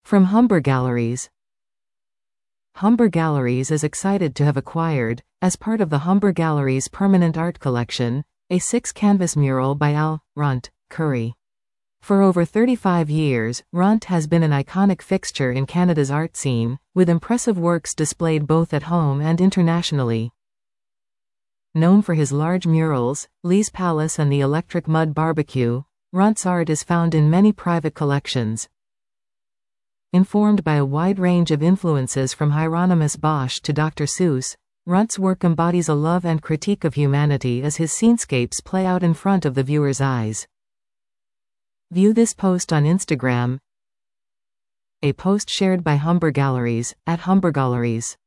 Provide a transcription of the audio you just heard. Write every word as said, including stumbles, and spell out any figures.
From Humber Galleries. Humber Galleries is excited to have acquired, as part of the Humber Galleries Permanent Art Collection, a six-canvas mural by Al Runt Curry. For over thirty-five years, Runt has been an iconic fixture in Canada's art scene, with impressive works displayed both at home and internationally. Known for his large murals, Lee's Palace and the Electric Mud Barbecue, Runt's art is found in many private collections. Informed by a wide range of influences from Hieronymus Bosch to Doctor Seuss, Runt's work embodies a love and critique of humanity as his scenescapes play out in front of the viewer's eyes. View this post on Instagram. A post shared by Humber Galleries, at Humber Galleries.